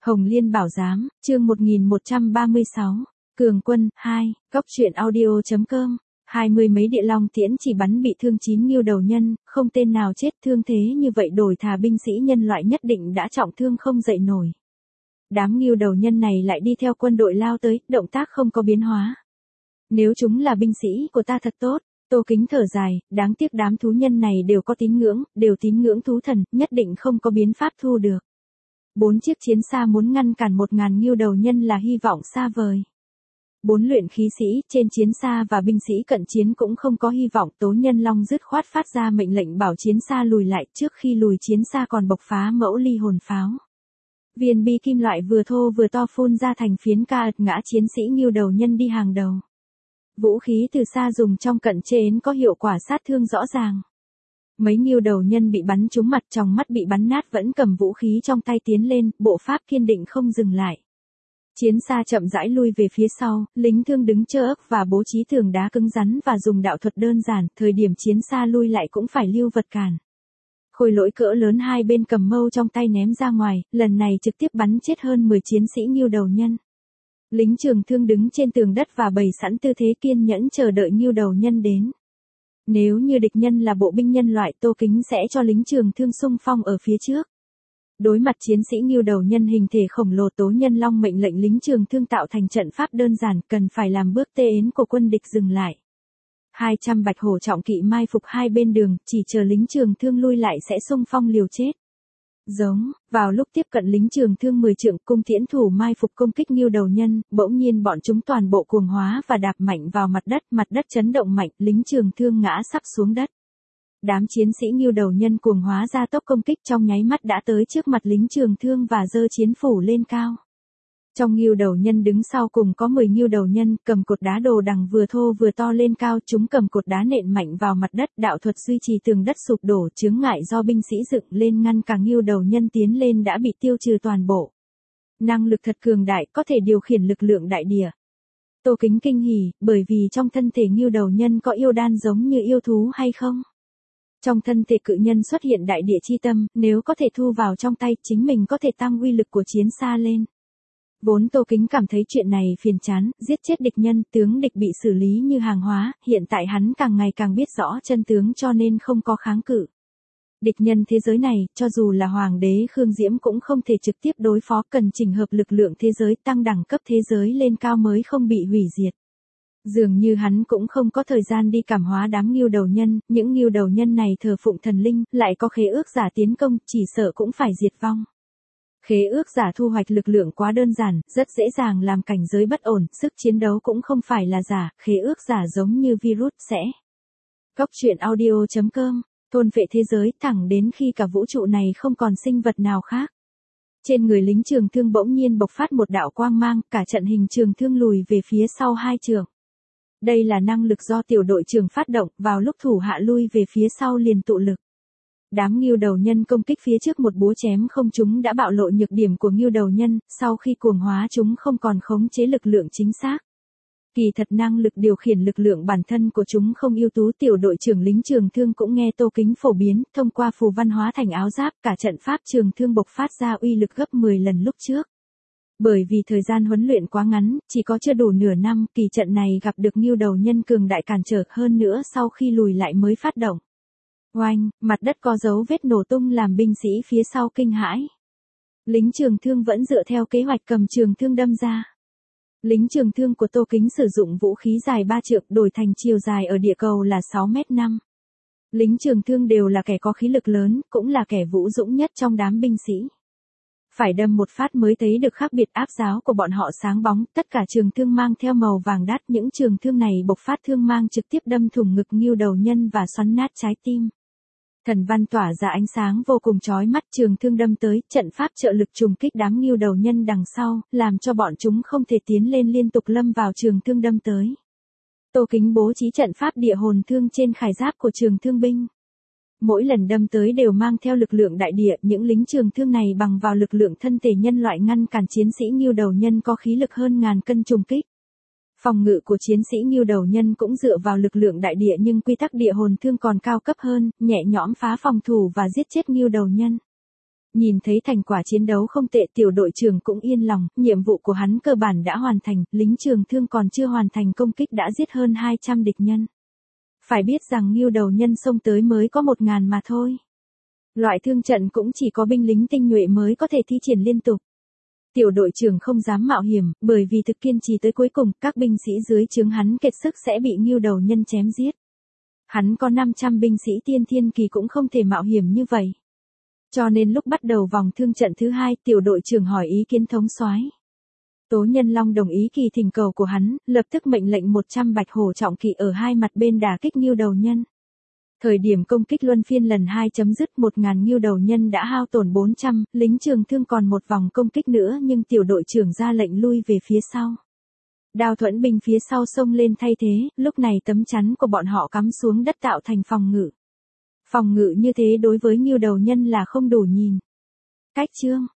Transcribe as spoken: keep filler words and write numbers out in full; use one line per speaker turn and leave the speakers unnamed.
Hồng Liên Bảo Giám, chương một nghìn một trăm ba mươi sáu. Cường Quân, hai, Góc truyện audio chấm com. Hai mươi mấy địa long tiễn chỉ bắn bị thương chín nghiêu đầu nhân, không tên nào chết, thương thế như vậy đổi thà binh sĩ nhân loại nhất định đã trọng thương không dậy nổi. Đám nghiêu đầu nhân này lại đi theo quân đội lao tới, động tác không có biến hóa. Nếu chúng là binh sĩ của ta thật tốt. Tô Kính thở dài, đáng tiếc đám thú nhân này đều có tín ngưỡng, đều tín ngưỡng thú thần, nhất định không có biến pháp thu được. Bốn chiếc chiến xa muốn ngăn cản một ngàn nghiêu đầu nhân là hy vọng xa vời. Bốn luyện khí sĩ trên chiến xa và binh sĩ cận chiến cũng không có hy vọng. Tố Nhân Long dứt khoát phát ra mệnh lệnh bảo chiến xa lùi lại, trước khi lùi chiến xa còn bộc phá mẫu ly hồn pháo. Viên bi kim loại vừa thô vừa to phun ra thành phiến ca ật ngã chiến sĩ nghiêu đầu nhân đi hàng đầu. Vũ khí từ xa dùng trong cận chiến có hiệu quả sát thương rõ ràng. Mấy nghiêu đầu nhân bị bắn trúng mặt, trong mắt bị bắn nát vẫn cầm vũ khí trong tay tiến lên, bộ pháp kiên định không dừng lại. Chiến xa chậm rãi lui về phía sau, lính thương đứng chơ ức và bố trí tường đá cứng rắn và dùng đạo thuật đơn giản, thời điểm chiến xa lui lại cũng phải lưu vật cản. Khôi lỗi cỡ lớn hai bên cầm mâu trong tay ném ra ngoài, lần này trực tiếp bắn chết hơn mười chiến sĩ nghiêu đầu nhân. Lính trường thương đứng trên tường đất và bày sẵn tư thế kiên nhẫn chờ đợi nghiêu đầu nhân đến. Nếu như địch nhân là bộ binh nhân loại, Tô Kính sẽ cho lính trường thương xung phong ở phía trước. Đối mặt chiến sĩ nghiêu đầu nhân hình thể khổng lồ, Tố Nhân Long mệnh lệnh lính trường thương tạo thành trận pháp đơn giản, cần phải làm bước tê ến của quân địch dừng lại. hai trăm bạch hổ trọng kỵ mai phục hai bên đường, chỉ chờ lính trường thương lui lại sẽ xung phong liều chết. Giống, vào lúc tiếp cận lính trường thương mười trượng, cung tiễn thủ mai phục công kích nghiêu đầu nhân, bỗng nhiên bọn chúng toàn bộ cuồng hóa và đạp mạnh vào mặt đất, mặt đất chấn động mạnh, lính trường thương ngã sắp xuống đất. Đám chiến sĩ nghiêu đầu nhân cuồng hóa ra tốc công kích trong nháy mắt đã tới trước mặt lính trường thương và giơ chiến phủ lên cao. Trong nghiêu đầu nhân đứng sau cùng có mười nghiêu đầu nhân, cầm cột đá đồ đằng vừa thô vừa to lên cao, chúng cầm cột đá nện mạnh vào mặt đất, đạo thuật duy trì tường đất sụp đổ, chướng ngại do binh sĩ dựng lên ngăn cả nghiêu đầu nhân tiến lên đã bị tiêu trừ toàn bộ. Năng lực thật cường đại, có thể điều khiển lực lượng đại địa. Tô Kính kinh hỉ, bởi vì trong thân thể nghiêu đầu nhân có yêu đan giống như yêu thú hay không? Trong thân thể cự nhân xuất hiện đại địa chi tâm, nếu có thể thu vào trong tay, chính mình có thể tăng uy lực của chiến xa lên. Vốn Tô Kính cảm thấy chuyện này phiền chán, giết chết địch nhân, tướng địch bị xử lý như hàng hóa, hiện tại hắn càng ngày càng biết rõ chân tướng cho nên không có kháng cự. Địch nhân thế giới này, cho dù là Hoàng đế Khương Diễm cũng không thể trực tiếp đối phó, cần chỉnh hợp lực lượng thế giới, tăng đẳng cấp thế giới lên cao mới không bị hủy diệt. Dường như hắn cũng không có thời gian đi cảm hóa đám nghiêu đầu nhân, những nghiêu đầu nhân này thờ phụng thần linh, lại có khế ước giả tiến công, chỉ sợ cũng phải diệt vong. Khế ước giả thu hoạch lực lượng quá đơn giản, rất dễ dàng làm cảnh giới bất ổn, sức chiến đấu cũng không phải là giả, khế ước giả giống như virus sẽ. Góc truyện audio chấm com, thôn phệ thế giới thẳng đến khi cả vũ trụ này không còn sinh vật nào khác. Trên người lính trường thương bỗng nhiên bộc phát một đạo quang mang, cả trận hình trường thương lùi về phía sau hai trượng. Đây là năng lực do tiểu đội trưởng phát động, vào lúc thủ hạ lui về phía sau liền tụ lực. Đám nghiêu đầu nhân công kích phía trước một búa chém không chúng đã bạo lộ nhược điểm của nghiêu đầu nhân, sau khi cuồng hóa chúng không còn khống chế lực lượng chính xác. Kỳ thật năng lực điều khiển lực lượng bản thân của chúng không ưu tú, tiểu đội trưởng lính trường thương cũng nghe Tô Kính phổ biến, thông qua phù văn hóa thành áo giáp, cả trận pháp trường thương bộc phát ra uy lực gấp mười lần lúc trước. Bởi vì thời gian huấn luyện quá ngắn, chỉ có chưa đủ nửa năm, kỳ trận này gặp được nghiêu đầu nhân cường đại cản trở, hơn nữa sau khi lùi lại mới phát động. Oanh, mặt đất có dấu vết nổ tung làm binh sĩ phía sau kinh hãi. Lính trường thương vẫn dựa theo kế hoạch cầm trường thương đâm ra. Lính trường thương của Tô Kính sử dụng vũ khí dài ba trượng đổi thành chiều dài ở địa cầu là sáu mét năm. Lính trường thương đều là kẻ có khí lực lớn, cũng là kẻ vũ dũng nhất trong đám binh sĩ. Phải đâm một phát mới thấy được khác biệt, áp giáo của bọn họ sáng bóng, tất cả trường thương mang theo màu vàng đắt, những trường thương này bộc phát thương mang trực tiếp đâm thủng ngực nghiêu đầu nhân và xoắn nát trái tim. Thần văn tỏa ra ánh sáng vô cùng chói mắt, trường thương đâm tới, trận pháp trợ lực trùng kích đám nghiêu đầu nhân đằng sau, làm cho bọn chúng không thể tiến lên, liên tục lâm vào trường thương đâm tới. Tô Kính bố trí trận pháp địa hồn thương trên khải giáp của trường thương binh. Mỗi lần đâm tới đều mang theo lực lượng đại địa, những lính trường thương này bằng vào lực lượng thân thể nhân loại ngăn cản chiến sĩ nghiêu đầu nhân có khí lực hơn ngàn cân trùng kích. Phòng ngự của chiến sĩ nghiêu đầu nhân cũng dựa vào lực lượng đại địa, nhưng quy tắc địa hồn thương còn cao cấp hơn, nhẹ nhõm phá phòng thủ và giết chết nghiêu đầu nhân. Nhìn thấy thành quả chiến đấu không tệ, tiểu đội trưởng cũng yên lòng, nhiệm vụ của hắn cơ bản đã hoàn thành, lính trường thương còn chưa hoàn thành công kích đã giết hơn hai trăm địch nhân. Phải biết rằng Ngưu Đầu Nhân xông tới mới có một ngàn mà thôi. Loại thương trận cũng chỉ có binh lính tinh nhuệ mới có thể thi triển liên tục. Tiểu đội trưởng không dám mạo hiểm, bởi vì thực kiên trì tới cuối cùng, các binh sĩ dưới trướng hắn kiệt sức sẽ bị Ngưu Đầu Nhân chém giết. Hắn có năm trăm binh sĩ tiên thiên kỳ cũng không thể mạo hiểm như vậy. Cho nên lúc bắt đầu vòng thương trận thứ hai, tiểu đội trưởng hỏi ý kiến thống soái. Tố Nhân Long đồng ý kỳ thỉnh cầu của hắn, lập tức mệnh lệnh một trăm bạch hổ trọng kỵ ở hai mặt bên đả kích Ngưu Đầu Nhân. Thời điểm công kích luân phiên lần hai chấm dứt, một ngàn Ngưu Đầu Nhân đã hao tổn bốn trăm, lính trường thương còn một vòng công kích nữa nhưng tiểu đội trưởng ra lệnh lui về phía sau. Đao thuẫn binh phía sau xông lên thay thế, lúc này tấm chắn của bọn họ cắm xuống đất tạo thành phòng ngự. Phòng ngự như thế đối với Ngưu Đầu Nhân là không đủ nhìn. Cách chương